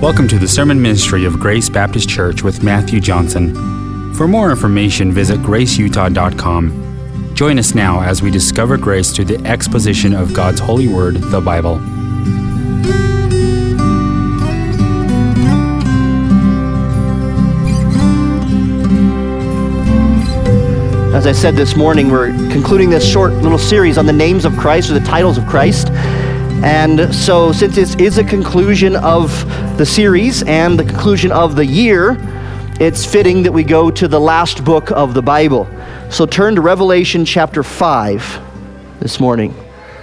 Welcome to the sermon ministry of Grace Baptist Church with Matthew Johnson. For more information, visit graceutah.com. Join us now as we discover grace through the exposition of God's holy word, the Bible. As I said this morning, we're concluding this short little series on the names of Christ, or the titles of Christ. And so since this is a conclusion of the series and the conclusion of the year, it's fitting that we go to the last book of the Bible. So turn to Revelation chapter 5 this morning.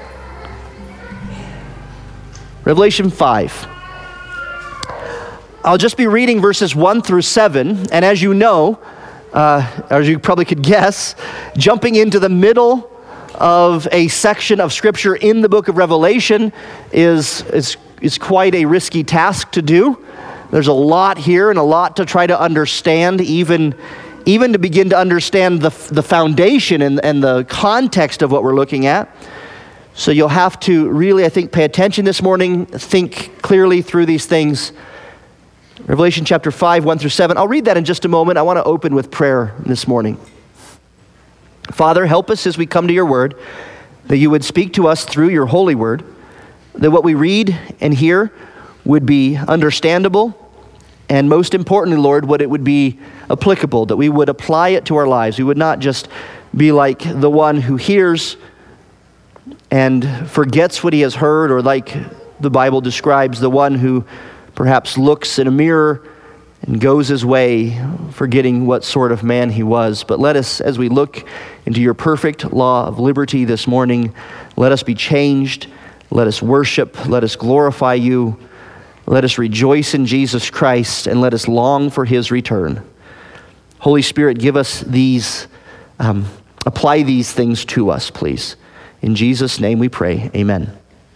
Revelation 5. I'll just be reading verses 1 through 7, and as you know, as you probably could guess, jumping into the middle of a section of Scripture in the book of Revelation is quite a risky task to do. There's a lot here and a lot to try to understand, even to begin to understand the foundation and the context of what we're looking at. So you'll have to really, I think, pay attention this morning, think clearly through these things. Revelation chapter 5, 1 through 7. I'll read that in just a moment. I want to open with prayer this morning. Father, help us as we come to your word, that you would speak to us through your holy word, that what we read and hear would be understandable, and most importantly, Lord, what it would be applicable, that we would apply it to our lives. We would not just be like the one who hears and forgets what he has heard, or like the Bible describes, the one who perhaps looks in a mirror and goes his way, forgetting what sort of man he was. But let us, as we look into your perfect law of liberty this morning, let us be changed, let us worship, let us glorify you, let us rejoice in Jesus Christ, and let us long for his return. Holy Spirit, give us these, apply these things to us, please. In Jesus' name we pray, amen.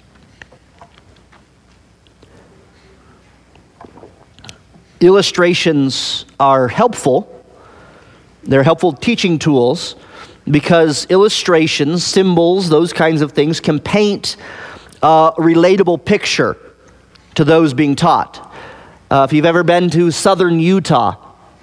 Illustrations are helpful. They're helpful teaching tools because illustrations, symbols, those kinds of things can paint a relatable picture to those being taught. If you've ever been to southern Utah,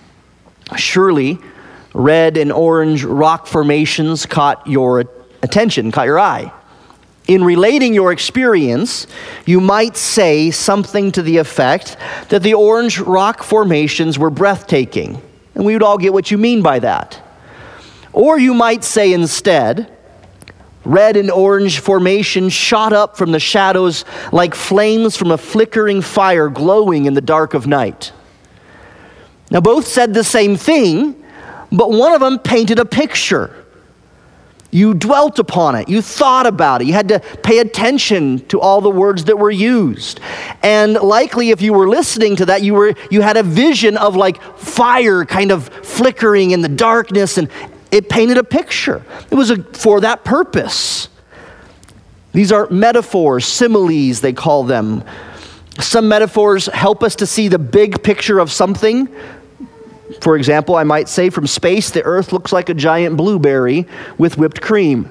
surely red and orange rock formations caught your attention, caught your eye. In relating your experience, you might say something to the effect that the orange rock formations were breathtaking. And we would all get what you mean by that. Or you might say instead, red and orange formations shot up from the shadows like flames from a flickering fire glowing in the dark of night. Now both said the same thing, but one of them painted a picture. You dwelt upon it. You thought about it. You had to pay attention to all the words that were used. And likely if you were listening to that, you had a vision of like fire kind of flickering in the darkness, and it painted a picture. It was for that purpose. These are metaphors, similes they call them. Some metaphors help us to see the big picture of something. For example, I might say from space, the earth looks like a giant blueberry with whipped cream.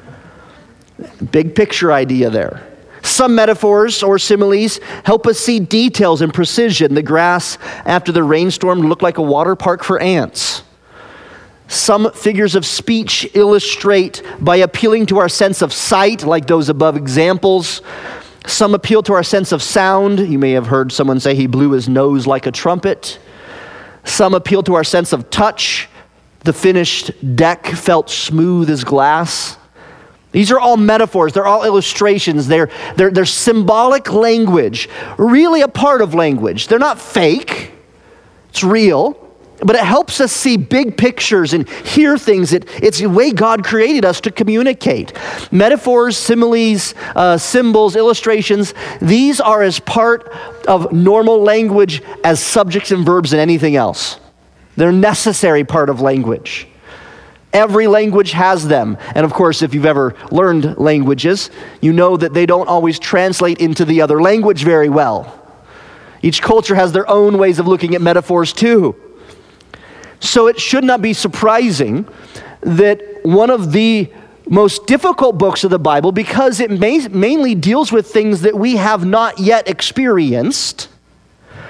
Big picture idea there. Some metaphors or similes help us see details and precision. The grass after the rainstorm looked like a water park for ants. Some figures of speech illustrate by appealing to our sense of sight, like those above examples. Some appeal to our sense of sound. You may have heard someone say he blew his nose like a trumpet. Some appeal to our sense of touch. The finished deck felt smooth as glass. These are all metaphors. They're all illustrations. They're symbolic language, really a part of language. They're not fake. It's real. But it helps us see big pictures and hear things. It's the way God created us to communicate. Metaphors, similes, symbols, illustrations, these are as part of normal language as subjects and verbs and anything else. They're a necessary part of language. Every language has them. And of course, if you've ever learned languages, you know that they don't always translate into the other language very well. Each culture has their own ways of looking at metaphors too. So it should not be surprising that one of the most difficult books of the Bible, because it mainly deals with things that we have not yet experienced,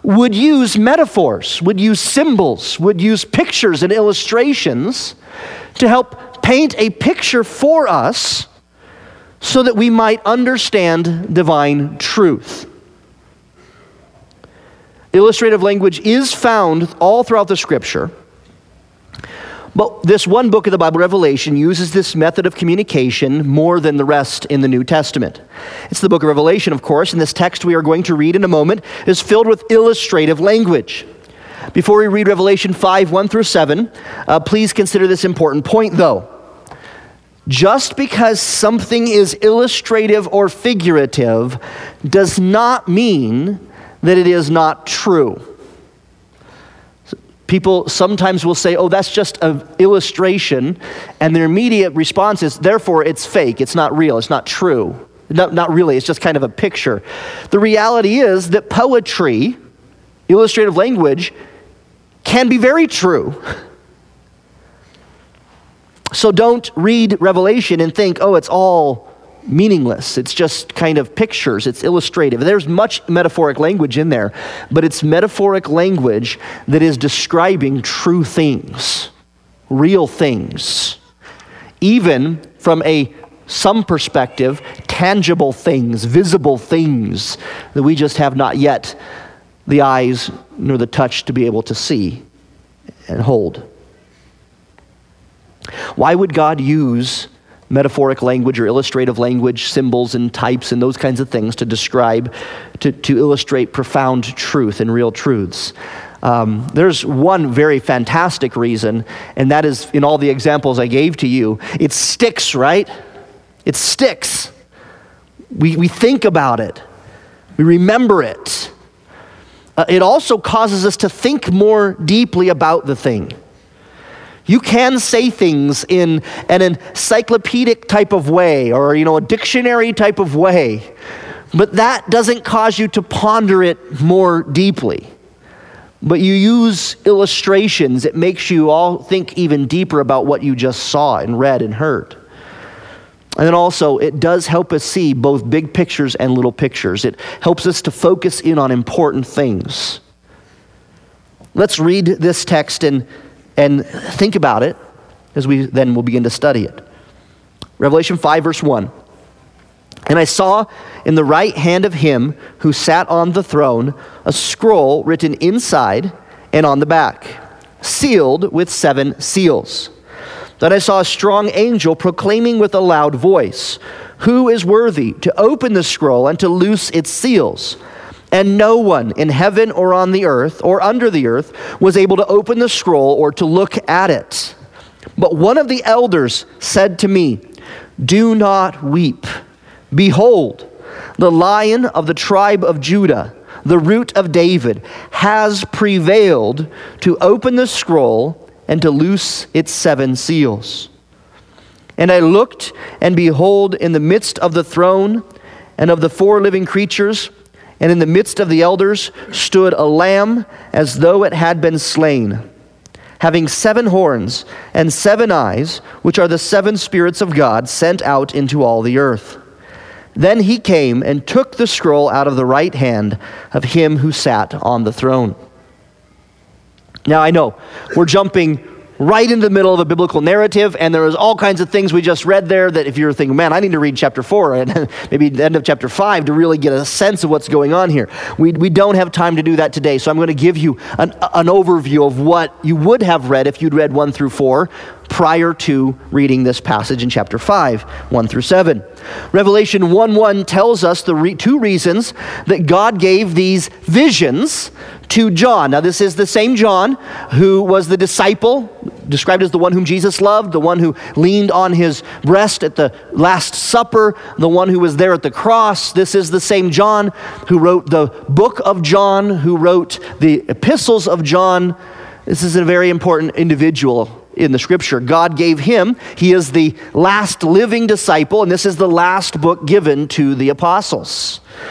would use metaphors, would use symbols, would use pictures and illustrations to help paint a picture for us so that we might understand divine truth. Illustrative language is found all throughout the Scripture, but this one book of the Bible, Revelation, uses this method of communication more than the rest in the New Testament. It's the book of Revelation, of course, and this text we are going to read in a moment is filled with illustrative language. Before we read Revelation 5, 1 through 7, please consider this important point, though. Just because something is illustrative or figurative does not mean that it is not true. People sometimes will say, oh, that's just an illustration, and their immediate response is, therefore, it's fake, it's not real, it's not true. Not really, it's just kind of a picture. The reality is that poetry, illustrative language, can be very true. So don't read Revelation and think, oh, it's all meaningless. It's just kind of pictures. It's illustrative. There's much metaphoric language in there, but it's metaphoric language that is describing true things, real things. Even from some perspective, tangible things, visible things that we just have not yet the eyes nor the touch to be able to see and hold. Why would God use metaphoric language or illustrative language, symbols and types and those kinds of things to describe, to illustrate profound truth and real truths? There's one very fantastic reason, and that is in all the examples I gave to you. It sticks, right? It sticks. We think about it. We remember it. It also causes us to think more deeply about the thing. You can say things in an encyclopedic type of way or, a dictionary type of way, but that doesn't cause you to ponder it more deeply. But you use illustrations, it makes you all think even deeper about what you just saw and read and heard. And then also, it does help us see both big pictures and little pictures. It helps us to focus in on important things. Let's read this text and think about it as we then will begin to study it. Revelation 5, verse 1. And I saw in the right hand of him who sat on the throne a scroll written inside and on the back, sealed with 7 seals. Then I saw a strong angel proclaiming with a loud voice, "Who is worthy to open the scroll and to loose its seals?" And no one in heaven or on the earth or under the earth was able to open the scroll or to look at it. But one of the elders said to me, "Do not weep. Behold, the Lion of the tribe of Judah, the Root of David, has prevailed to open the scroll and to loose its 7 seals." And I looked, and behold, in the midst of the throne and of the 4 living creatures, and in the midst of the elders stood a lamb as though it had been slain, having 7 horns and 7 eyes, which are the 7 spirits of God sent out into all the earth. Then he came and took the scroll out of the right hand of him who sat on the throne. Now I know we're jumping right into the middle of a biblical narrative, and there was all kinds of things we just read there that if you're thinking, man, I need to read chapter 4 and maybe the end of chapter 5 to really get a sense of what's going on here. We don't have time to do that today, so I'm going to give you an overview of what you would have read if you'd read 1 through 4 prior to reading this passage in chapter 5, 1 through 7. Revelation 1:1 tells us the 2 reasons that God gave these visions to John. Now this is the same John who was the disciple, described as the one whom Jesus loved, the one who leaned on his breast at the Last Supper, the one who was there at the cross. This is the same John who wrote the book of John, who wrote the epistles of John. This is a very important individual in the Scripture. God gave him, he is the last living disciple, and this is the last book given to the apostles.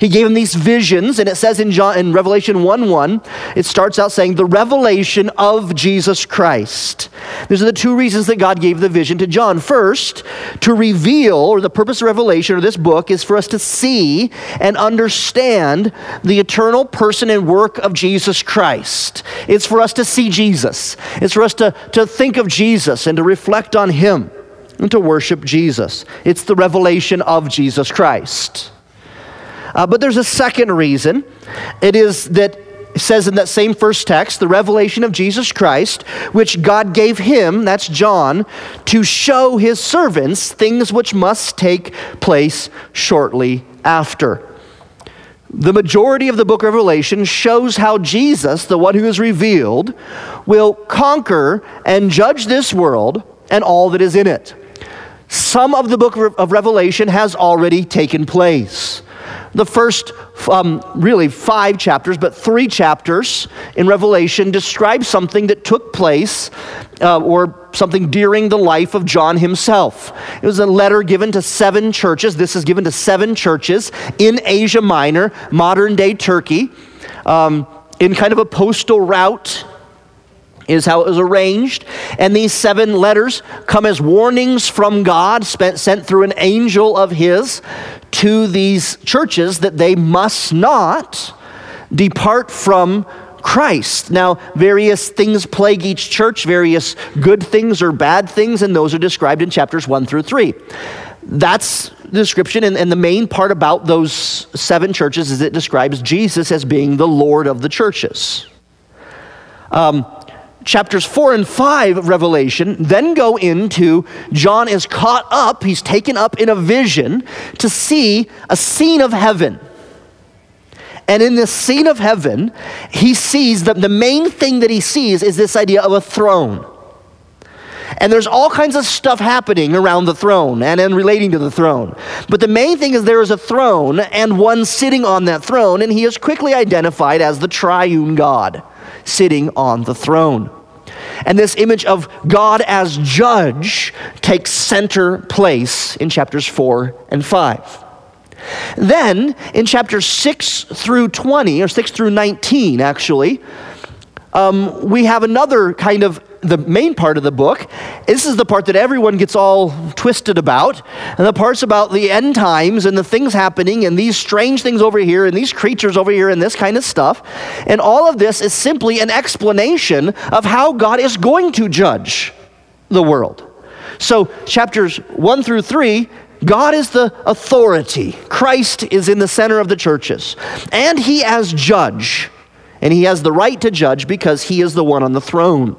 He gave him these visions, and it says in Revelation 1:1, it starts out saying, the revelation of Jesus Christ. These are the two reasons that God gave the vision to John. First, to reveal, or the purpose of Revelation, or this book, is for us to see and understand the eternal person and work of Jesus Christ. It's for us to see Jesus. It's for us to think of Jesus and to reflect on him and to worship Jesus. It's the revelation of Jesus Christ. But there's a second reason. It is that it says in that same first text, the revelation of Jesus Christ, which God gave him, that's John, to show his servants things which must take place shortly after. The majority of the book of Revelation shows how Jesus, the one who is revealed, will conquer and judge this world and all that is in it. Some of the book of Revelation has already taken place. The first, really 5 chapters, but 3 chapters in Revelation describe something that took place or something during the life of John himself. It was a letter given to 7 churches. This is given to 7 churches in Asia Minor, modern-day Turkey, in kind of a postal route is how it was arranged. And these 7 letters come as warnings from God, sent through an angel of his to these churches that they must not depart from Christ. Now, various things plague each church, various good things or bad things, and those are described in chapters 1 through 3. That's the description, and the main part about those 7 churches is it describes Jesus as being the Lord of the churches. Chapters 4 and 5 of Revelation then go into John is caught up, he's taken up in a vision to see a scene of heaven. And in this scene of heaven, he sees that the main thing that he sees is this idea of a throne. And there's all kinds of stuff happening around the throne and relating to the throne. But the main thing is there is a throne and one sitting on that throne, and he is quickly identified as the triune God sitting on the throne. And this image of God as judge takes center place in chapters 4 and 5. Then in chapters 6 through 20, or 6 through 19 actually, we have another kind of the main part of the book. This is the part that everyone gets all twisted about, and the parts about the end times and the things happening and these strange things over here and these creatures over here and this kind of stuff. And all of this is simply an explanation of how God is going to judge the world. So chapters 1 through 3, God is the authority. Christ is in the center of the churches. And he as judge, and he has the right to judge because he is the one on the throne.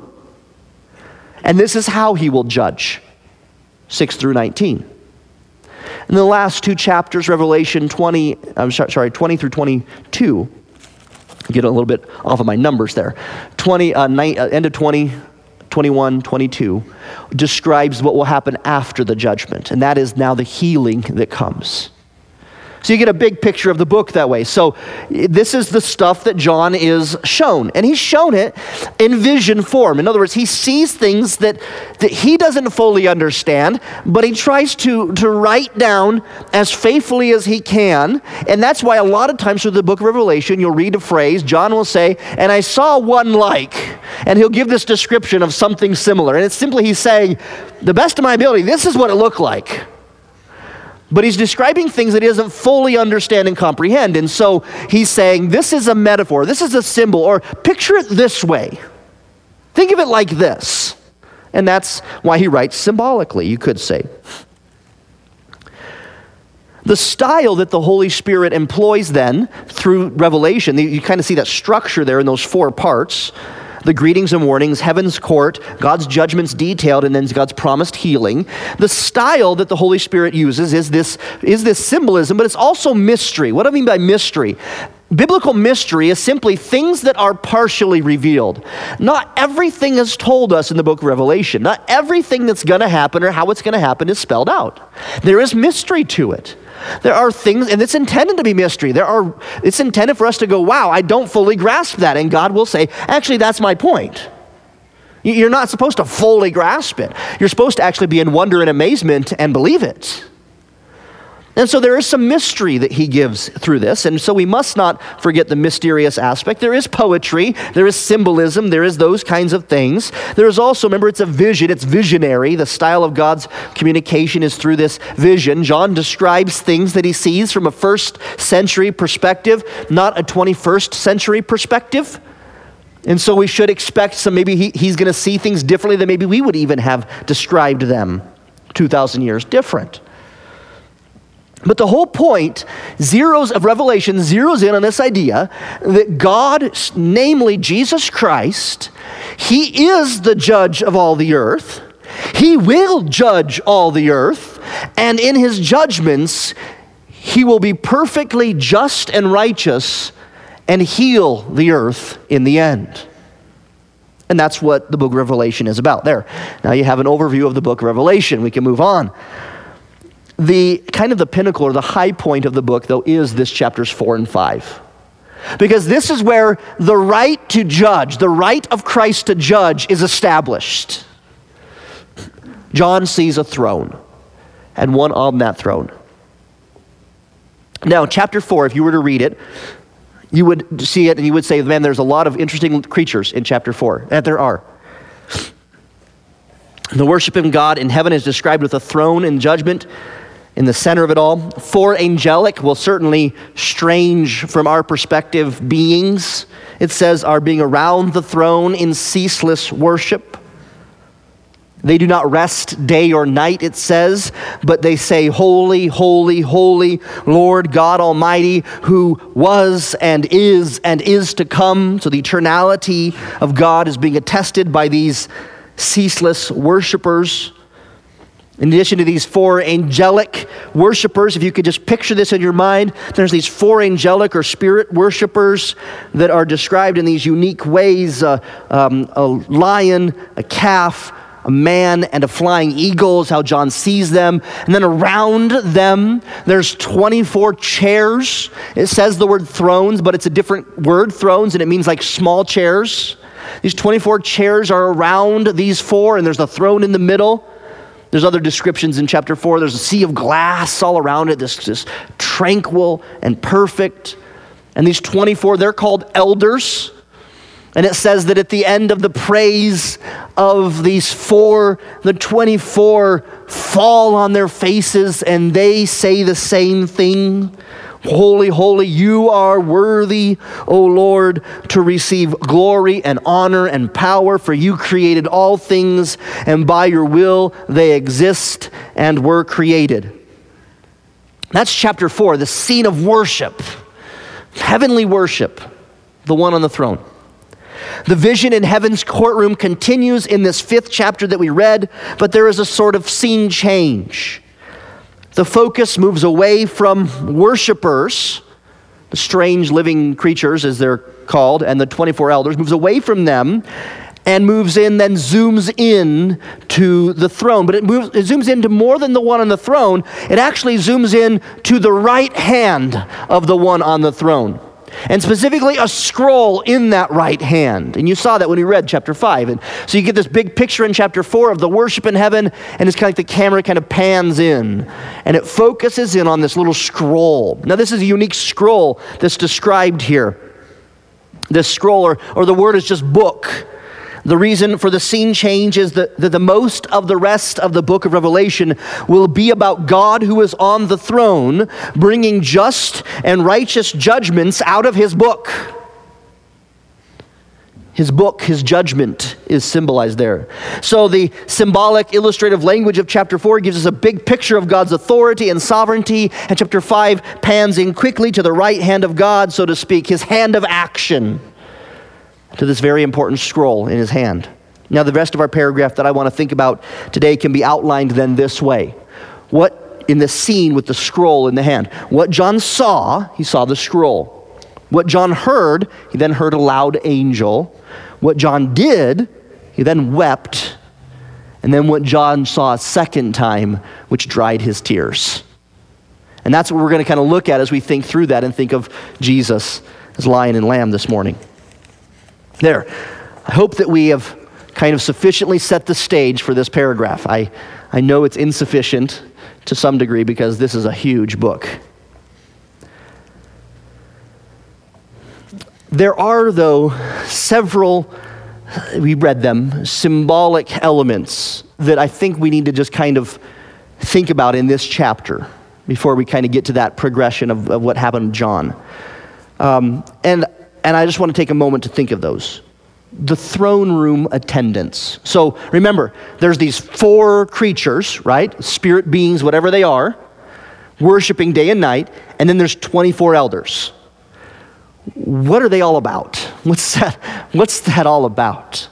And this is how he will judge, 6 through 19. In the last 2 chapters, Revelation 20 through 22, get a little bit off of my numbers there. End of 20, 21, 22, describes what will happen after the judgment. And that is now the healing that comes. So you get a big picture of the book that way. So this is the stuff that John is shown. And he's shown it in vision form. In other words, he sees things that he doesn't fully understand, but he tries to write down as faithfully as he can. And that's why a lot of times through the book of Revelation, you'll read a phrase, John will say, and I saw one like, and he'll give this description of something similar. And it's simply he's saying, the best of my ability, this is what it looked like. But he's describing things that he doesn't fully understand and comprehend. And so he's saying, this is a metaphor, this is a symbol, or picture it this way. Think of it like this. And that's why he writes symbolically, you could say. The style that the Holy Spirit employs then through Revelation, you kind of see that structure there in those 4 parts. The greetings and warnings, heaven's court, God's judgments detailed, and then God's promised healing. The style that the Holy Spirit uses is this symbolism, but it's also mystery. What do I mean by mystery? Biblical mystery is simply things that are partially revealed. Not everything is told us in the book of Revelation. Not everything that's going to happen or how it's going to happen is spelled out. There is mystery to it. There are things, and it's intended to be mystery. It's intended for us to go, wow, I don't fully grasp that. And God will say, actually, that's my point. You're not supposed to fully grasp it. You're supposed to actually be in wonder and amazement and believe it. And so there is some mystery that he gives through this, and so we must not forget the mysterious aspect. There is poetry, there is symbolism, there is those kinds of things. There is also, remember, it's a vision, it's visionary. The style of God's communication is through this vision. John describes things that he sees from a first century perspective, not a 21st century perspective. And so we should expect maybe he's going to see things differently than maybe we would even have described them 2,000 years different. But the whole point, Revelation zeroes in on this idea that God, namely Jesus Christ, he is the judge of all the earth. He will judge all the earth, and in his judgments, he will be perfectly just and righteous and heal the earth in the end. And that's what the book of Revelation is about. There. Now you have an overview of the book of Revelation. We can move on. The kind of the pinnacle or the high point of the book, though, is this chapters 4 and 5. Because this is where the right to judge, the right of Christ to judge is established. John sees a throne and one on that throne. Now, chapter 4, if you were to read it, you would see it and you would say, man, there's a lot of interesting creatures in chapter 4. And there are. The worship of God in heaven is described with a throne and judgment in the center of it all. 4 angelic, well, certainly strange from our perspective, beings, it says, are being around the throne in ceaseless worship. They do not rest day or night, it says, but they say, holy, holy, holy, Lord God Almighty, who was and is to come. So the eternality of God is being attested by these ceaseless worshipers. In addition to these 4 angelic worshipers, if you could just picture this in your mind, there's these 4 angelic or spirit worshipers that are described in these unique ways. A lion, a calf, a man, and a flying eagle is how John sees them. And then around them, there's 24 chairs. It says the word thrones, but it's a different word, thrones, and it means like small chairs. These 24 chairs are around these 4, and there's a throne in the middle. There's other descriptions in chapter 4. There's a sea of glass all around it, this tranquil and perfect. And these 24, they're called elders. And it says that at the end of the praise of these 4, the 24 fall on their faces and they say the same thing. Holy, holy, you are worthy, O Lord, to receive glory and honor and power, for you created all things, and by your will they exist and were created. That's chapter 4, the scene of worship, heavenly worship, the one on the throne. The vision in heaven's courtroom continues in this 5th chapter that we read, but there is a sort of scene change. The focus moves away from worshipers, the strange living creatures as they're called, and the 24 elders, moves away from them and moves in, then zooms in to the throne. But it zooms into more than the one on the throne. It actually zooms in to the right hand of the one on the throne. And specifically a scroll in that right hand. And you saw that when we read chapter 5. And so you get this big picture in chapter 4 of the worship in heaven, and it's kind of like the camera kind of pans in, and it focuses in on this little scroll. Now this is a unique scroll that's described here. This scroll, or the word is just book. The reason for the scene change is that the most of the rest of the book of Revelation will be about God who is on the throne, bringing just and righteous judgments out of his book. His book, his judgment is symbolized there. So the symbolic, illustrative language of chapter 4 gives us a big picture of God's authority and sovereignty, and chapter 5 pans in quickly to the right hand of God, so to speak, his hand of action, to this very important scroll in his hand. Now, the rest of our paragraph that I want to think about today can be outlined then this way. What in the scene with the scroll in the hand? What John saw, he saw the scroll. What John heard, he then heard a loud angel. What John did, he then wept. And then what John saw a second time, which dried his tears. And that's what we're going to kind of look at as we think through that and think of Jesus as lion and lamb this morning. There. I hope that we have kind of sufficiently set the stage for this paragraph. I know it's insufficient to some degree because this is a huge book. There are, though, several, we read them, symbolic elements that I think we need to just kind of think about in this chapter before we kind of get to that progression of what happened to John. And I just want to take a moment to think of those. The throne room attendants. So remember, there's these 4 creatures, right? Spirit beings, whatever they are, worshiping day and night, and then there's 24 elders. What are they all about? What's that all about?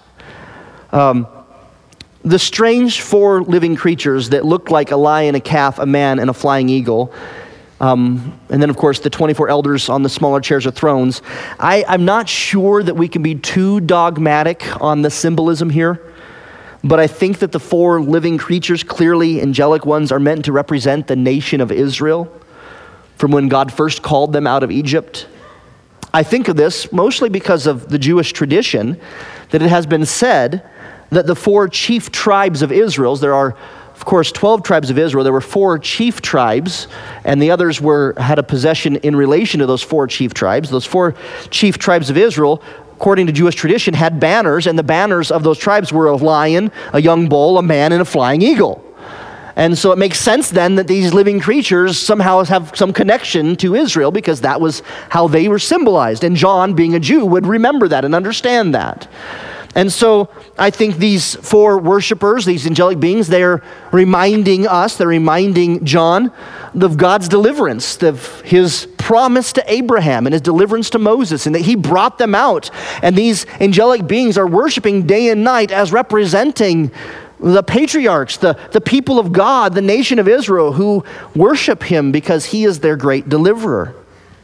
The strange 4 living creatures that look like a lion, a calf, a man, and a flying eagle, and then of course the 24 elders on the smaller chairs or thrones. I'm not sure that we can be too dogmatic on the symbolism here, but I think that the 4 living creatures, clearly angelic ones, are meant to represent the nation of Israel from when God first called them out of Egypt. I think of this mostly because of the Jewish tradition that it has been said that the 4 chief tribes of Israel, there are, of course, 12 tribes of Israel, there were 4 chief tribes, and the others had a possession in relation to those 4 chief tribes. Those 4 chief tribes of Israel, according to Jewish tradition, had banners, and the banners of those tribes were a lion, a young bull, a man, and a flying eagle. And so it makes sense then that these living creatures somehow have some connection to Israel because that was how they were symbolized. And John, being a Jew, would remember that and understand that. And so I think these 4 worshipers, these angelic beings, they're reminding John of God's deliverance, of his promise to Abraham and his deliverance to Moses, and that he brought them out. And these angelic beings are worshiping day and night as representing the patriarchs, the people of God, the nation of Israel, who worship him because he is their great deliverer.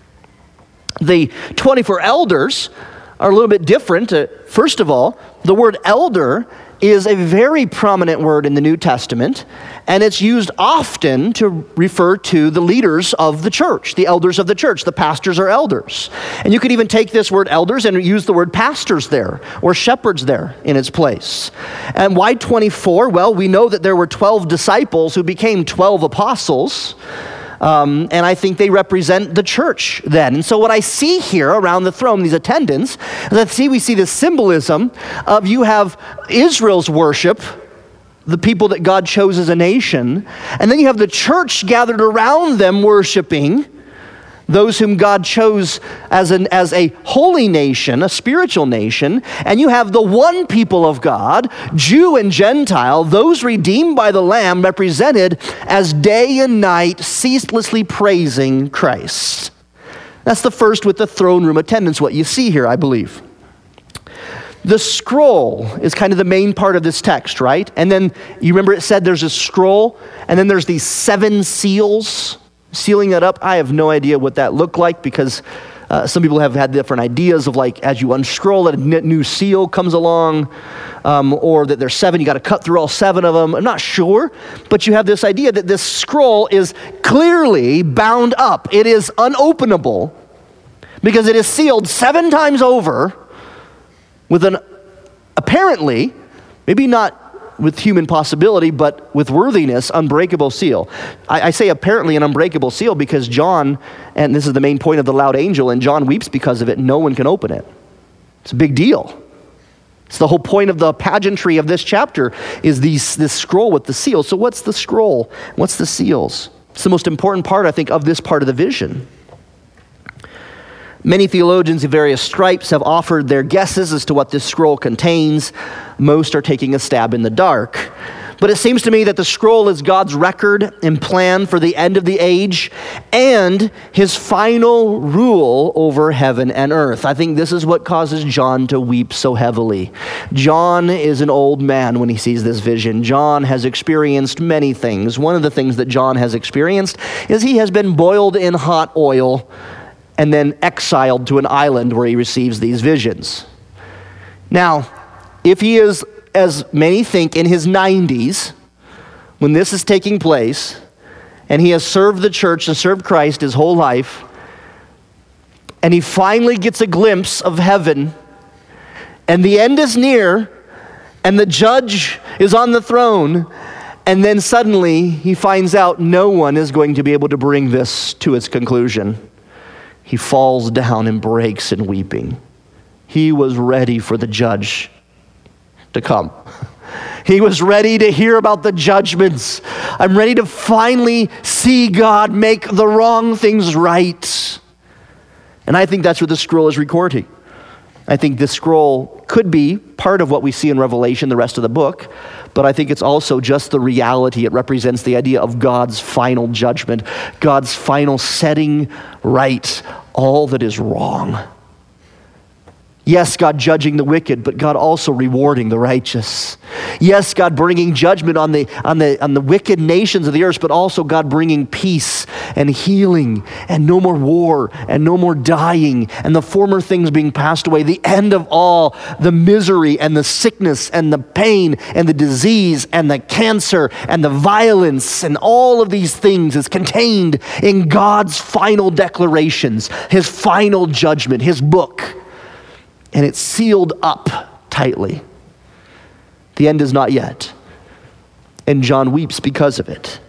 The 24 elders are a little bit different. First of all, the word elder is a very prominent word in the New Testament, and it's used often to refer to the leaders of the church, the elders of the church. The pastors are elders. And you could even take this word elders and use the word pastors there, or shepherds there in its place. And why 24? Well, we know that there were 12 disciples who became 12 apostles. And I think they represent the church then. And so what I see here around the throne, these attendants, we see the symbolism of you have Israel's worship, the people that God chose as a nation, and then you have the church gathered around them worshiping those whom God chose as a holy nation, a spiritual nation, and you have the one people of God, Jew and Gentile, those redeemed by the Lamb, represented as day and night ceaselessly praising Christ. That's the first with the throne room attendants, what you see here, I believe. The scroll is kind of the main part of this text, right? And then you remember it said there's a scroll, and then there's these 7 seals sealing that up. I have no idea what that looked like because some people have had different ideas of like as you unscroll it, a new seal comes along, or that there's 7, you got to cut through all 7 of them. I'm not sure, but you have this idea that this scroll is clearly bound up. It is unopenable because it is sealed 7 times over with an apparently, maybe not with human possibility, but with worthiness, unbreakable seal. I say apparently an unbreakable seal because John, and this is the main point of the loud angel, and John weeps because of it, no one can open it. It's a big deal. It's the whole point of the pageantry of this chapter is this scroll with the seals. So what's the scroll? What's the seals? It's the most important part, I think, of this part of the vision. Many theologians of various stripes have offered their guesses as to what this scroll contains. Most are taking a stab in the dark. But it seems to me that the scroll is God's record and plan for the end of the age and his final rule over heaven and earth. I think this is what causes John to weep so heavily. John is an old man when he sees this vision. John has experienced many things. One of the things that John has experienced is he has been boiled in hot oil and then exiled to an island where he receives these visions. Now, if he is, as many think, in his 90s, when this is taking place, and he has served the church and served Christ his whole life, and he finally gets a glimpse of heaven, and the end is near, and the judge is on the throne, And then suddenly he finds out no one is going to be able to bring this to its conclusion. He falls down and breaks in weeping. He was ready for the judge to come. He was ready to hear about the judgments. I'm ready to finally see God make the wrong things right. And I think that's what the scroll is recording. I think this scroll could be part of what we see in Revelation, the rest of the book, but I think it's also just the reality. It represents the idea of God's final judgment, God's final setting right all that is wrong. Yes, God judging the wicked, but God also rewarding the righteous. Yes, God bringing judgment on the wicked nations of the earth, but also God bringing peace and healing and no more war and no more dying and the former things being passed away. The end of all the misery and the sickness and the pain and the disease and the cancer and the violence and all of these things is contained in God's final declarations, his final judgment, his book. And it's sealed up tightly. The end is not yet. And John weeps because of it.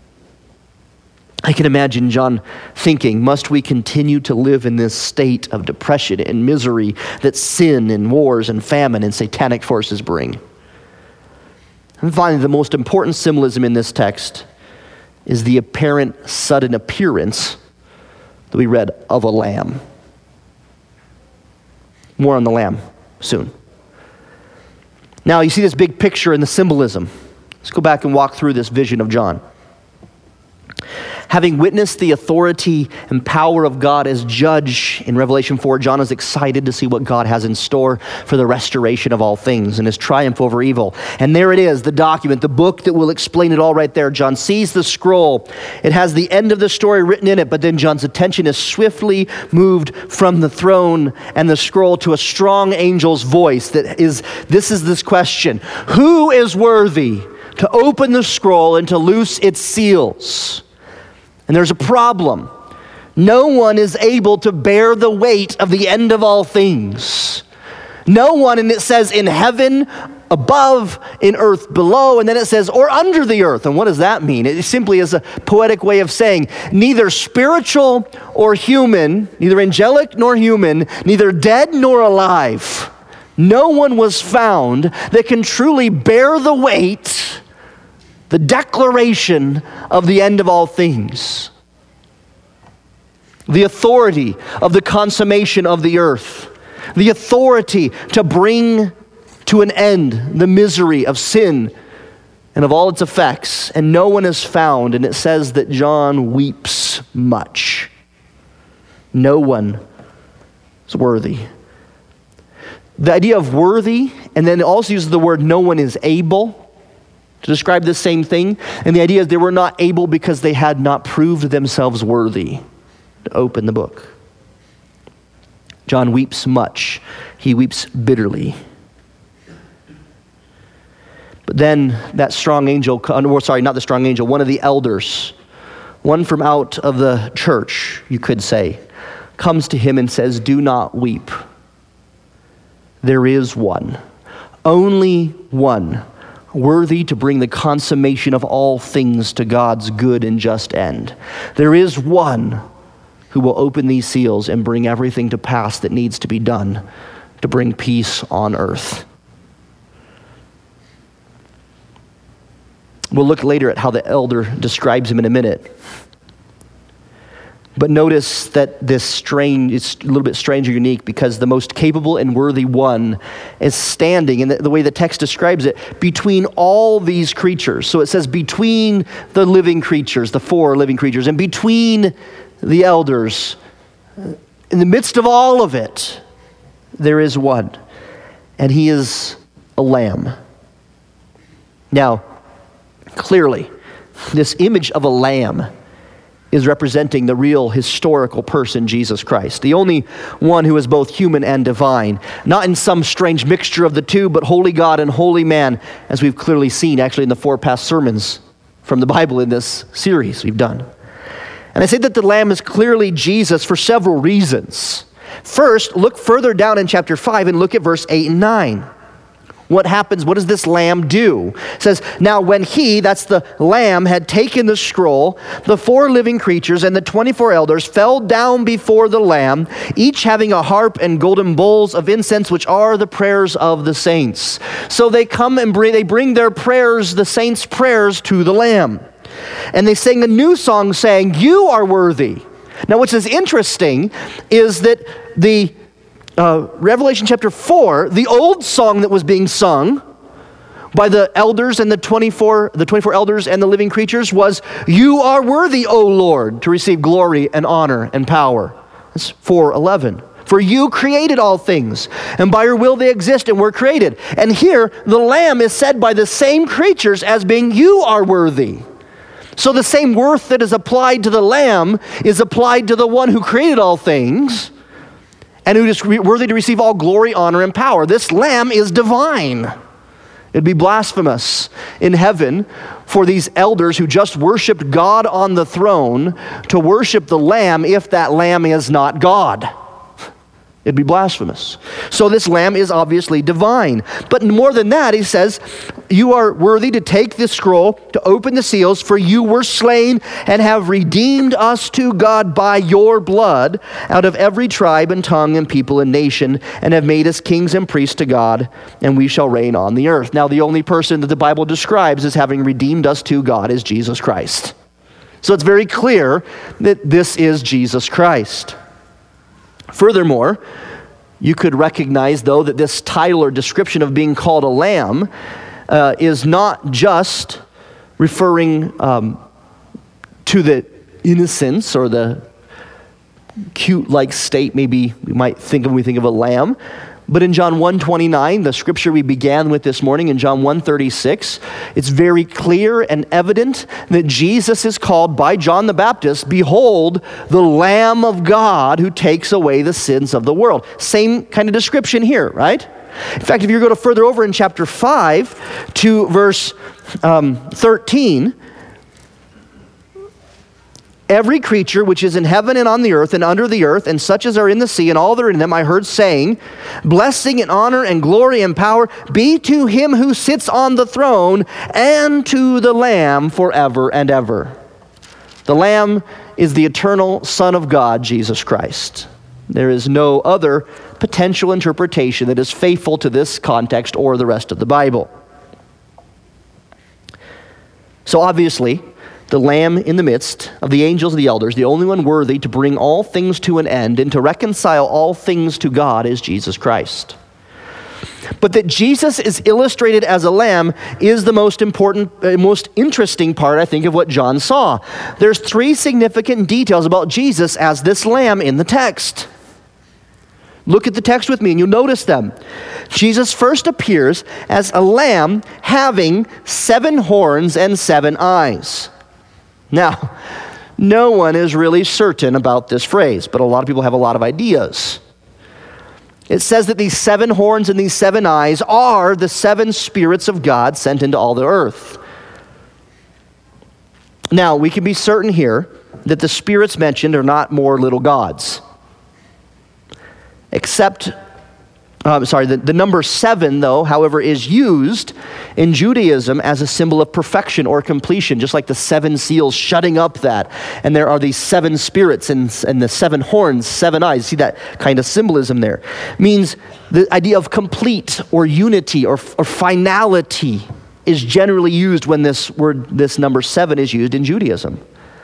I can imagine John thinking, must we continue to live in this state of depression and misery that sin and wars and famine and satanic forces bring? And finally, the most important symbolism in this text is the apparent sudden appearance that we read of a lamb. More on the lamb soon. Now, you see this big picture in the symbolism. Let's go back and walk through this vision of John. Having witnessed the authority and power of God as judge in Revelation 4, John is excited to see what God has in store for the restoration of all things and his triumph over evil. And there it is, the document, the book that will explain it all right there. John sees the scroll. It has the end of the story written in it, but then John's attention is swiftly moved from the throne and the scroll to a strong angel's voice this is this question: who is worthy to open the scroll and to loose its seals? And there's a problem. No one is able to bear the weight of the end of all things. No one, and it says in heaven above, in earth below, and then it says, or under the earth. And what does that mean? It simply is a poetic way of saying neither spiritual or human, neither angelic nor human, neither dead nor alive. No one was found that can truly bear the weight, the declaration of the end of all things. The authority of the consummation of the earth. The authority to bring to an end the misery of sin and of all its effects. And no one is found, and it says that John weeps much. No one is worthy. The idea of worthy, and then it also uses the word no one is able to describe the same thing. And the idea is they were not able because they had not proved themselves worthy to open the book. John weeps much. He weeps bitterly. But then that strong angel, not the strong angel, one of the elders, one from out of the church, you could say, comes to him and says, "Do not weep. There is one, only one, worthy to bring the consummation of all things to God's good and just end. There is one who will open these seals and bring everything to pass that needs to be done to bring peace on earth." We'll look later at how the elder describes him in a minute. But notice that it's a little bit strange or unique because the most capable and worthy one is standing, and the way the text describes it, between all these creatures. So it says between the living creatures, the four living creatures, and between the elders. In the midst of all of it, there is one, and he is a lamb. Now, clearly, this image of a lamb is representing the real historical person, Jesus Christ, the only one who is both human and divine, not in some strange mixture of the two, but holy God and holy man, as we've clearly seen actually in the 4 past sermons from the Bible in this series we've done. And I say that the lamb is clearly Jesus for several reasons. First, look further down in chapter 5 and look at verse 8 and 9. what happens? What does this lamb do? It says, now when he, that's the lamb, had taken the scroll, the 4 living creatures and the 24 elders fell down before the lamb, each having a harp and golden bowls of incense, which are the prayers of the saints. So they come and bring their prayers, the saints' prayers, to the lamb. And they sing a new song saying, you are worthy. Now what's interesting is that the Revelation chapter 4, the old song that was being sung by the elders and the 24 elders and the living creatures was, you are worthy, O Lord, to receive glory and honor and power. That's 4:11. For you created all things, and by your will they exist and were created. And here, the Lamb is said by the same creatures as being, you are worthy. So the same worth that is applied to the Lamb is applied to the one who created all things, and who is worthy to receive all glory, honor, and power. This Lamb is divine. It'd be blasphemous in heaven for these elders who just worshiped God on the throne to worship the Lamb if that Lamb is not God. It'd be blasphemous. So this lamb is obviously divine. But more than that, he says, you are worthy to take this scroll, to open the seals, for you were slain and have redeemed us to God by your blood out of every tribe and tongue and people and nation, and have made us kings and priests to God, and we shall reign on the earth. Now, the only person that the Bible describes as having redeemed us to God is Jesus Christ. So it's very clear that this is Jesus Christ. Furthermore, you could recognize, though, that this title or description of being called a lamb is not just referring to the innocence or the cute-like state maybe we might think of when we think of a lamb. But in John 1:29, the scripture we began with this morning, in John 1:36, it's very clear and evident that Jesus is called by John the Baptist, behold, the Lamb of God who takes away the sins of the world. Same kind of description here, right? In fact, if you go to further over in chapter 5 to verse 13, every creature which is in heaven and on the earth and under the earth, and such as are in the sea and all that are in them, I heard saying, blessing and honor and glory and power be to him who sits on the throne and to the Lamb forever and ever. The Lamb is the eternal Son of God, Jesus Christ. There is no other potential interpretation that is faithful to this context or the rest of the Bible. So obviously, the Lamb in the midst of the angels and the elders, the only one worthy to bring all things to an end and to reconcile all things to God is Jesus Christ. But that Jesus is illustrated as a lamb is the most important, most interesting part, I think, of what John saw. There's 3 significant details about Jesus as this lamb in the text. Look at the text with me and you'll notice them. Jesus first appears as a lamb having 7 horns and 7 eyes. Now, no one is really certain about this phrase, but a lot of people have a lot of ideas. It says that these 7 horns and these 7 eyes are the 7 spirits of God sent into all the earth. Now, we can be certain here that the spirits mentioned are not more little gods. The number 7, though, however, is used in Judaism as a symbol of perfection or completion, just like the 7 seals shutting up that. And there are these 7 spirits and the 7 horns, 7 eyes. See that kind of symbolism there. Means the idea of complete or unity or finality is generally used when this number 7 is used in Judaism.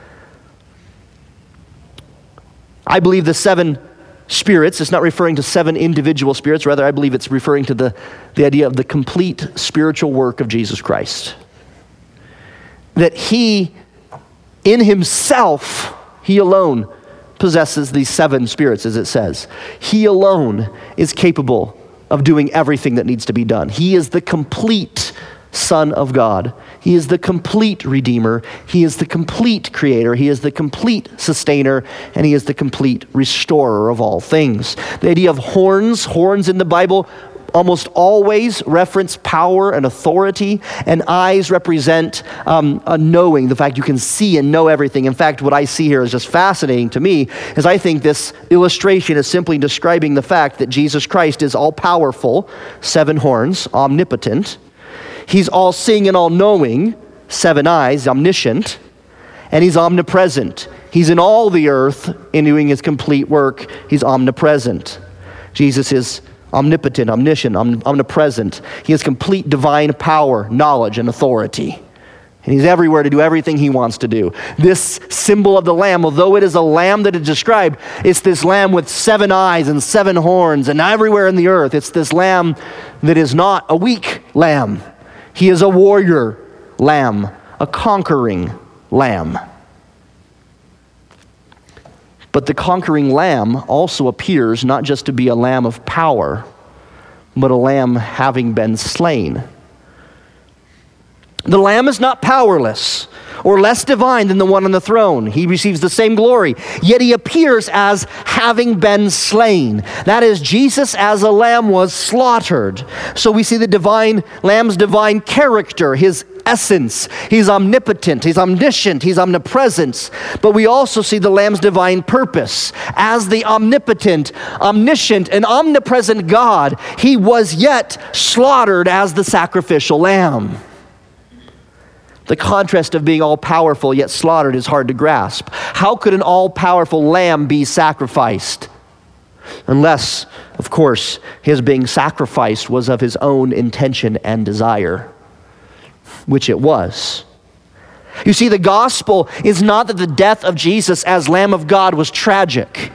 I believe the 7 spirits, it's not referring to 7 individual spirits. Rather, I believe it's referring to the idea of the complete spiritual work of Jesus Christ. That he, in himself, he alone possesses these 7 spirits, as it says. He alone is capable of doing everything that needs to be done. He is the complete Son of God. He is the complete Redeemer. He is the complete Creator. He is the complete Sustainer, and he is the complete Restorer of all things. The idea of horns in the Bible almost always reference power and authority, and eyes represent a knowing, the fact you can see and know everything. In fact, what I see here is just fascinating to me, is I think this illustration is simply describing the fact that Jesus Christ is all-powerful, 7 horns, omnipotent. He's all-seeing and all-knowing, 7 eyes, omniscient, and he's omnipresent. He's in all the earth in doing his complete work. He's omnipresent. Jesus is omnipotent, omniscient, omnipresent. He has complete divine power, knowledge, and authority. And he's everywhere to do everything he wants to do. This symbol of the lamb, although it is a lamb that is described, it's this lamb with 7 eyes and 7 horns and everywhere in the earth. It's this lamb that is not a weak lamb. He is a warrior lamb, a conquering lamb. But the conquering lamb also appears not just to be a lamb of power, but a lamb having been slain. The lamb is not powerless or less divine than the one on the throne. He receives the same glory, yet he appears as having been slain. That is, Jesus as a lamb was slaughtered. So we see the lamb's divine character, his essence. He's omnipotent, he's omniscient, he's omnipresent. But we also see the lamb's divine purpose. As the omnipotent, omniscient, and omnipresent God, he was yet slaughtered as the sacrificial lamb. The contrast of being all-powerful yet slaughtered is hard to grasp. How could an all-powerful lamb be sacrificed? Unless, of course, his being sacrificed was of his own intention and desire, which it was. You see, the gospel is not that the death of Jesus as Lamb of God was tragic.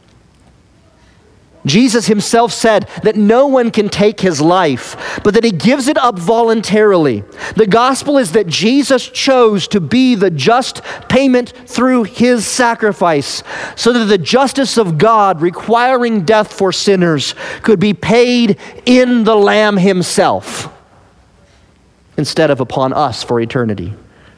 Jesus himself said that no one can take his life, but that he gives it up voluntarily. The gospel is that Jesus chose to be the just payment through his sacrifice, so that the justice of God requiring death for sinners could be paid in the Lamb himself, instead of upon us for eternity.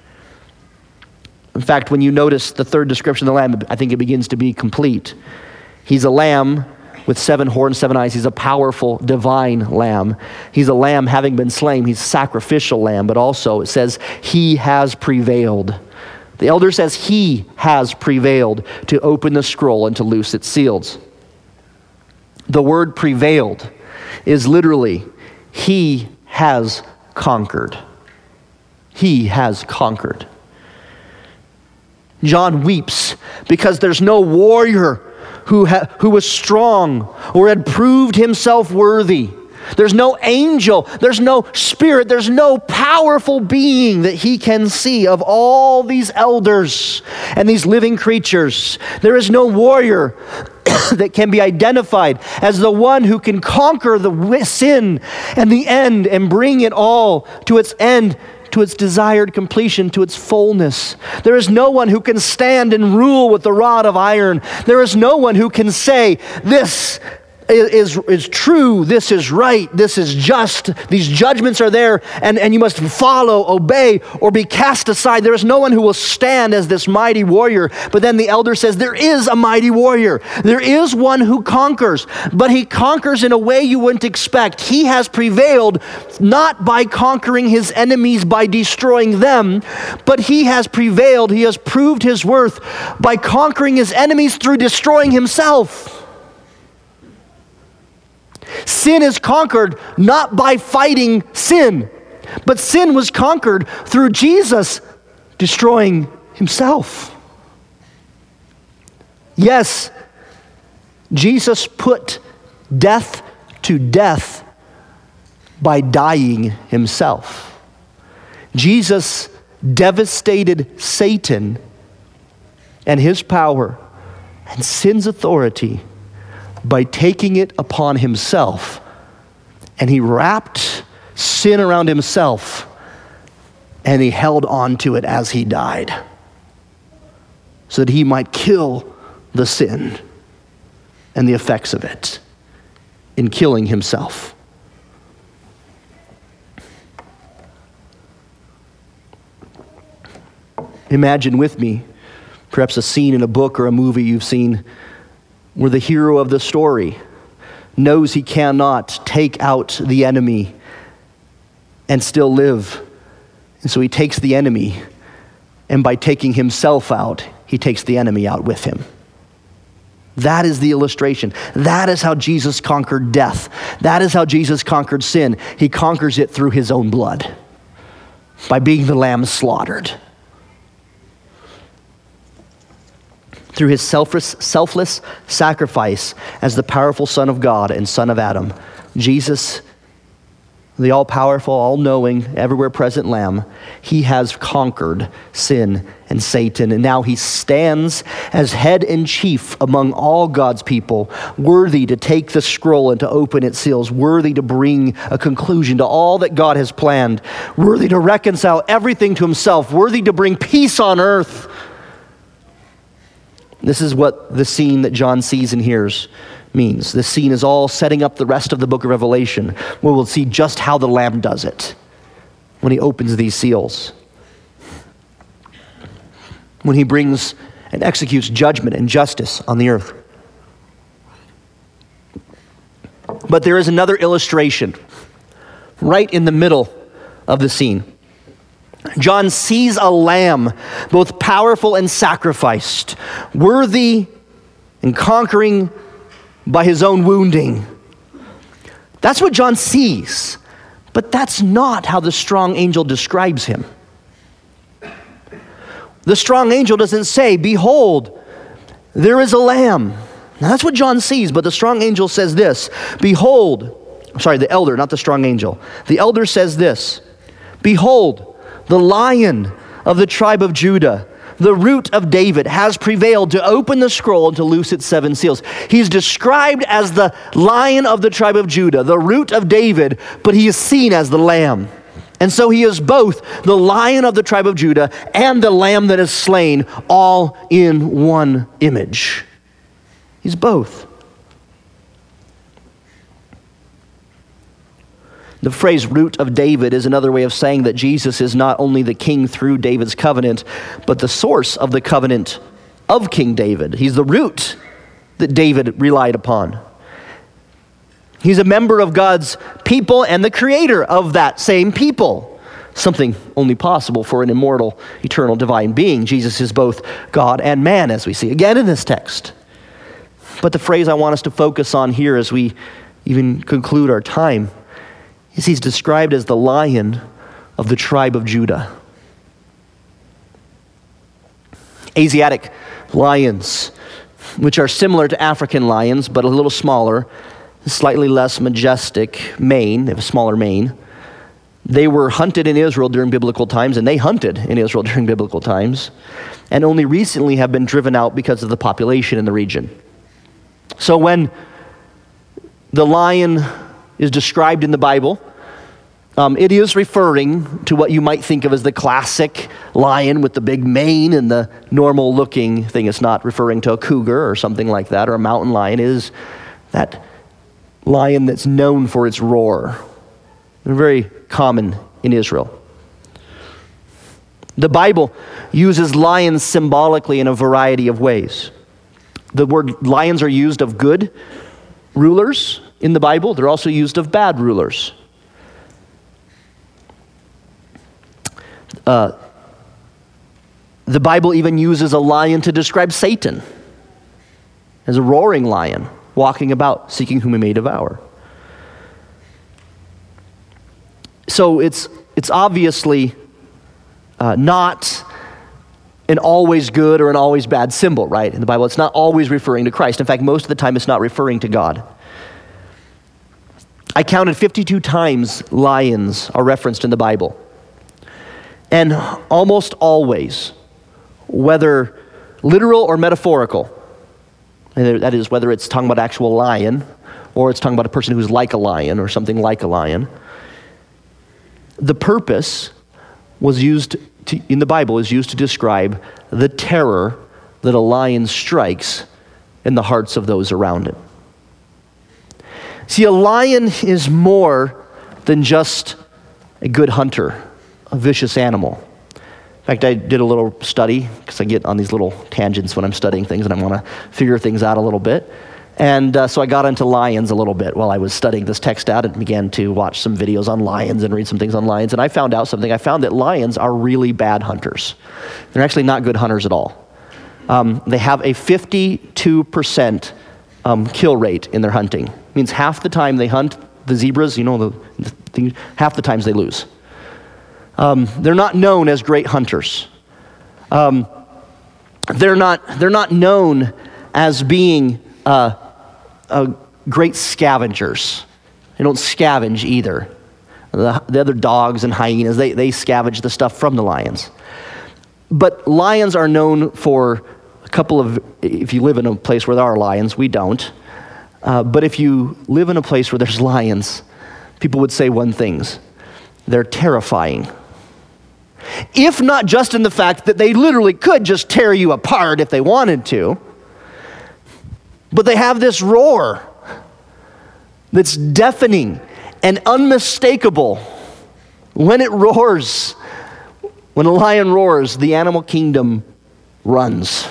In fact, when you notice the third description of the lamb, I think it begins to be complete. He's a lamb with 7 horns, 7 eyes. He's a powerful, divine lamb. He's a lamb having been slain. He's a sacrificial lamb, but also it says he has prevailed. The elder says he has prevailed to open the scroll and to loose its seals. The word prevailed is literally he has conquered. He has conquered. John weeps because there's no warrior who was strong or had proved himself worthy. There's no angel, there's no spirit, there's no powerful being that he can see of all these elders and these living creatures. There is no warrior that can be identified as the one who can conquer the sin and the end and bring it all to its end, to its desired completion, to its fullness. There is no one who can stand and rule with the rod of iron. There is no one who can say, this is true, this is right, this is just, these judgments are there, and you must follow, obey, or be cast aside. There is no one who will stand as this mighty warrior. But then the elder says, there is a mighty warrior. There is one who conquers, but he conquers in a way you wouldn't expect. He has prevailed not by conquering his enemies, by destroying them, but he has prevailed, he has proved his worth by conquering his enemies through destroying himself. Sin is conquered not by fighting sin, but sin was conquered through Jesus destroying himself. Yes, Jesus put death to death by dying himself. Jesus devastated Satan and his power and sin's authority by taking it upon himself, and he wrapped sin around himself, and he held on to it as he died, so that he might kill the sin and the effects of it in killing himself. Imagine with me, perhaps a scene in a book or a movie you've seen, where the hero of the story knows he cannot take out the enemy and still live. And so he takes the enemy, and by taking himself out, he takes the enemy out with him. That is the illustration. That is how Jesus conquered death. That is how Jesus conquered sin. He conquers it through his own blood, by being the lamb slaughtered. Through his selfless sacrifice as the powerful Son of God and Son of Adam, Jesus, the all-powerful, all-knowing, everywhere present Lamb, he has conquered sin and Satan, and now he stands as head and chief among all God's people, worthy to take the scroll and to open its seals, worthy to bring a conclusion to all that God has planned, worthy to reconcile everything to himself, worthy to bring peace on earth. This is what the scene that John sees and hears means. This scene is all setting up the rest of the book of Revelation, where we'll see just how the Lamb does it when he opens these seals, when he brings and executes judgment and justice on the earth. But there is another illustration right in the middle of the scene. John sees a lamb, both powerful and sacrificed, worthy and conquering by his own wounding. That's what John sees, but that's not how the strong angel describes him. The strong angel doesn't say, "Behold, there is a lamb." Now that's what John sees, but the strong angel says this, "Behold," sorry, the elder, not the strong angel. The elder says this, "Behold, the Lion of the tribe of Judah, the Root of David, has prevailed to open the scroll and to loose its 7 seals." He's described as the Lion of the tribe of Judah, the Root of David, but he is seen as the Lamb. And so he is both the Lion of the tribe of Judah and the Lamb that is slain, all in one image. He's both. The phrase root of David is another way of saying that Jesus is not only the king through David's covenant, but the source of the covenant of King David. He's the root that David relied upon. He's a member of God's people and the creator of that same people. Something only possible for an immortal, eternal, divine being. Jesus is both God and man, as we see again in this text. But the phrase I want us to focus on here as we even conclude our time is he's described as the Lion of the tribe of Judah. Asiatic lions, which are similar to African lions, but a little smaller, slightly less majestic mane, they have a smaller mane. They were hunted in Israel during biblical times, and they hunted in Israel during biblical times, and only recently have been driven out because of the population in the region. So when the lion is described in the Bible, it is referring to what you might think of as the classic lion with the big mane and the normal looking thing. It's not referring to a cougar or something like that, or a mountain lion. It is that lion that's known for its roar. They're very common in Israel. The Bible uses lions symbolically in a variety of ways. The word lions are used of good rulers in the Bible. They're also used of bad rulers. The Bible even uses a lion to describe Satan as a roaring lion, walking about, seeking whom he may devour. So it's obviously not an always good or an always bad symbol, right? In the Bible, it's not always referring to Christ. In fact, most of the time, it's not referring to God. I counted 52 times lions are referenced in the Bible. And almost always, whether literal or metaphorical, and that is whether it's talking about actual lion or it's talking about a person who's like a lion or something like a lion, the purpose was used in the Bible is used to describe the terror that a lion strikes in the hearts of those around it. See, a lion is more than just a good hunter, a vicious animal. In fact, I did a little study, because I get on these little tangents when I'm studying things and I want to figure things out a little bit. And so I got into lions a little bit while I was studying this text out and began to watch some videos on lions and read some things on lions. And I found out something. I found that lions are really bad hunters. They're actually not good hunters at all. They have a 52% kill rate in their hunting. It means half the time they hunt the zebras, half the times they lose. They're not known as great hunters. They're not known as being great scavengers. They don't scavenge either. The other dogs and hyenas, they scavenge the stuff from the lions. But lions are known for a couple of, if you live in a place where there are lions, we don't. But if you live in a place where there's lions, people would say one thing: they're terrifying. If not just in the fact that they literally could just tear you apart if they wanted to, but they have this roar that's deafening and unmistakable. When it roars, when a lion roars, the animal kingdom runs.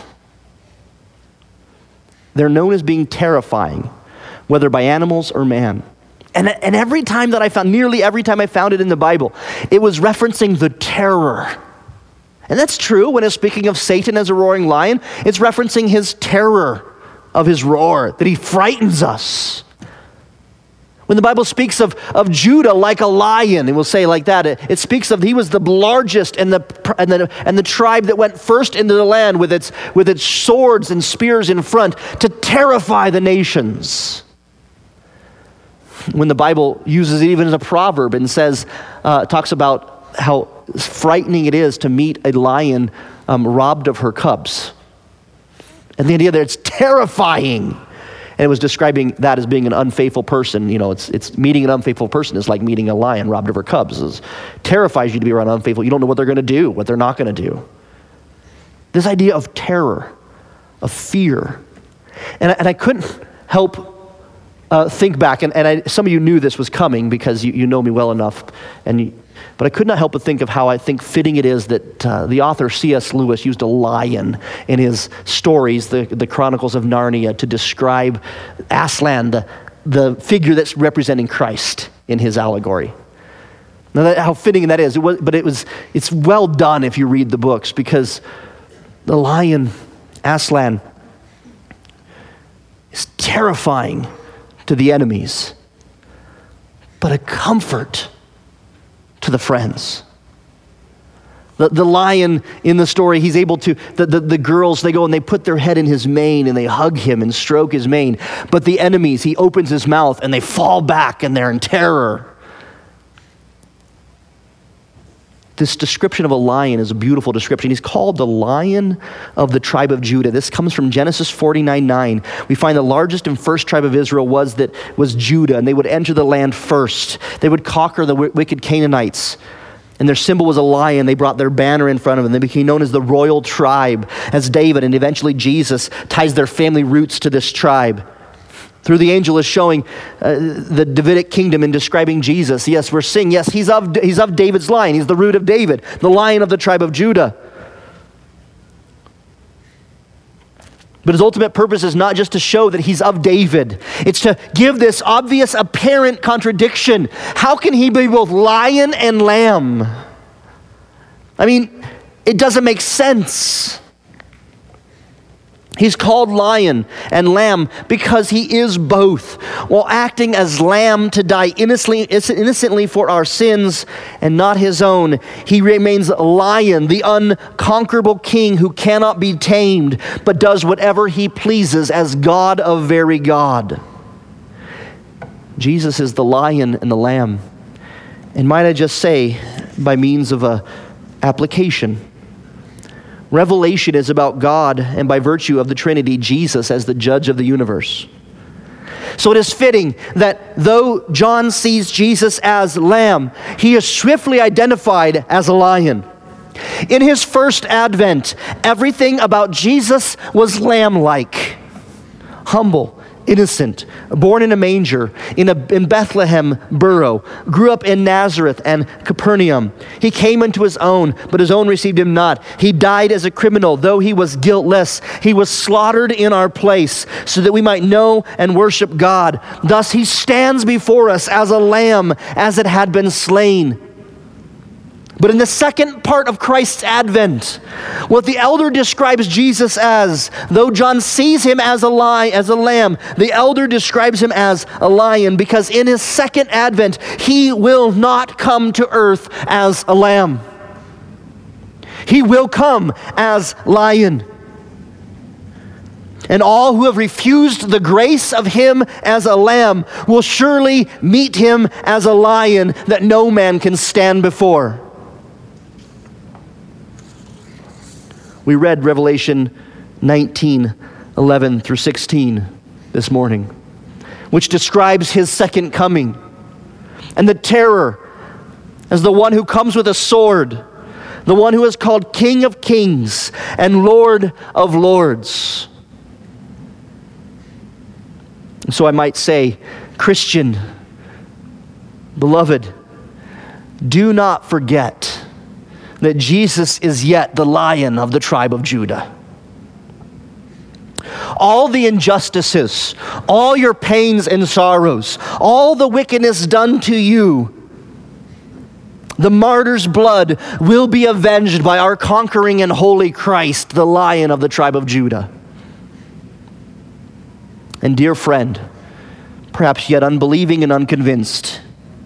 They're known as being terrifying, whether by animals or man. And every time that I found, nearly every time I found it in the Bible, it was referencing the terror. And that's true when it's speaking of Satan as a roaring lion. It's referencing his terror of his roar, that he frightens us. When the Bible speaks of Judah like a lion, it will say like that. It speaks of he was the largest and the tribe that went first into the land with its swords and spears in front to terrify the nations. When the Bible uses it even as a proverb and says, talks about how frightening it is to meet a lion robbed of her cubs. And the idea that it's terrifying. And it was describing that as being an unfaithful person. You know, it's meeting an unfaithful person is like meeting a lion robbed of her cubs. It terrifies you to be around unfaithful. You don't know what they're going to do, what they're not going to do. This idea of terror, of fear. And I couldn't help think back, and some of you knew this was coming because you know me well enough, but I could not help but think of how I think fitting it is that the author C.S. Lewis used a lion in his stories, the Chronicles of Narnia, to describe Aslan, the figure that's representing Christ in his allegory. Now, how fitting that is. It's well done if you read the books, because the lion, Aslan, is terrifying to the enemies, but a comfort to the friends. The lion in the story, he's able to, the girls, they go and they put their head in his mane and they hug him and stroke his mane. But the enemies, he opens his mouth and they fall back and they're in terror. This description of a lion is a beautiful description. He's called the Lion of the tribe of Judah. This comes from Genesis 49:9. We find the largest and first tribe of Israel was Judah, and they would enter the land first. They would conquer the wicked Canaanites, and their symbol was a lion. They brought their banner in front of them. They became known as the royal tribe, as David and eventually Jesus ties their family roots to this tribe. Through the angel is showing the Davidic kingdom and describing Jesus. Yes, we're seeing, yes, he's of David's line. He's the root of David, the lion of the tribe of Judah. But his ultimate purpose is not just to show that he's of David. It's to give this obvious, apparent contradiction. How can he be both lion and lamb? I mean, it doesn't make sense. He's called lion and lamb because he is both. While acting as lamb to die innocently for our sins and not his own, he remains lion, the unconquerable king who cannot be tamed, but does whatever he pleases as God of very God. Jesus is the lion and the lamb. And might I just say, by means of an application, Revelation is about God and by virtue of the Trinity, Jesus as the judge of the universe. So it is fitting that though John sees Jesus as lamb, he is swiftly identified as a lion. In his first advent, everything about Jesus was lamb-like, humble, innocent, born in a manger, in Bethlehem burrow, grew up in Nazareth and Capernaum. He came into his own, but his own received him not. He died as a criminal, though he was guiltless. He was slaughtered in our place, so that we might know and worship God. Thus he stands before us as a lamb, as it had been slain. But in the second part of Christ's advent, what the elder describes Jesus as, though John sees him as a lamb, the elder describes him as a lion, because in his second advent, he will not come to earth as a lamb. He will come as lion. And all who have refused the grace of him as a lamb will surely meet him as a lion that no man can stand before. We read Revelation 19:11 through 16 this morning, which describes his second coming and the terror as the one who comes with a sword, the one who is called King of Kings and Lord of Lords. And so I might say, Christian, beloved, do not forget that Jesus is yet the Lion of the tribe of Judah. All the injustices, all your pains and sorrows, all the wickedness done to you, the martyr's blood will be avenged by our conquering and holy Christ, the Lion of the tribe of Judah. And dear friend, perhaps yet unbelieving and unconvinced,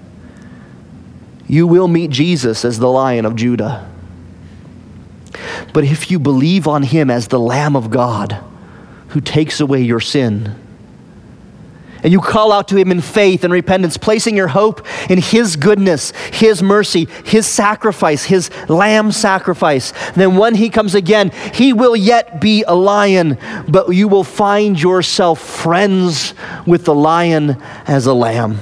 you will meet Jesus as the Lion of Judah. But if you believe on him as the Lamb of God who takes away your sin, and you call out to him in faith and repentance, placing your hope in his goodness, his mercy, his sacrifice, his lamb sacrifice, then when he comes again, he will yet be a lion, but you will find yourself friends with the lion as a lamb.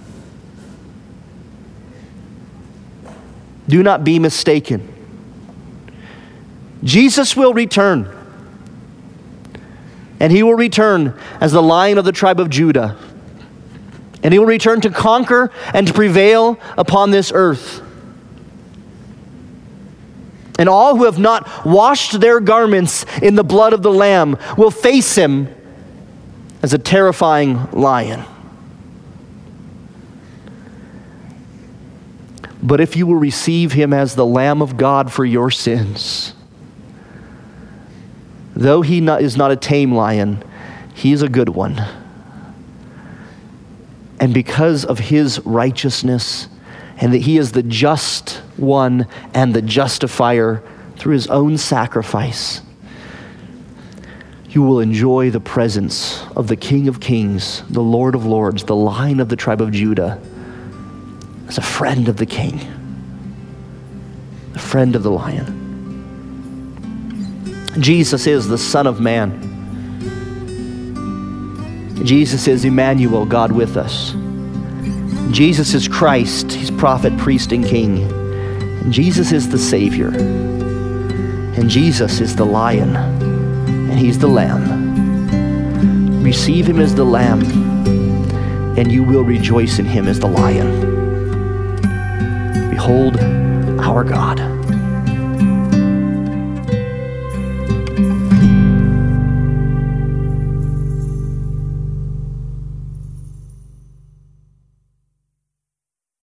Do not be mistaken. Jesus will return. And he will return as the Lion of the tribe of Judah. And he will return to conquer and to prevail upon this earth. And all who have not washed their garments in the blood of the Lamb will face him as a terrifying lion. But if you will receive him as the Lamb of God for your sins, though he is not a tame lion, he is a good one. And because of his righteousness, and that he is the just one and the justifier through his own sacrifice, you will enjoy the presence of the King of Kings, the Lord of Lords, the Lion of the tribe of Judah, as a friend of the King, a friend of the Lion. Jesus is the Son of Man. Jesus is Emmanuel, God with us. Jesus is Christ, he's prophet, priest, and king. And Jesus is the Savior. And Jesus is the Lion, and he's the Lamb. Receive him as the Lamb, and you will rejoice in him as the Lion. Behold our God.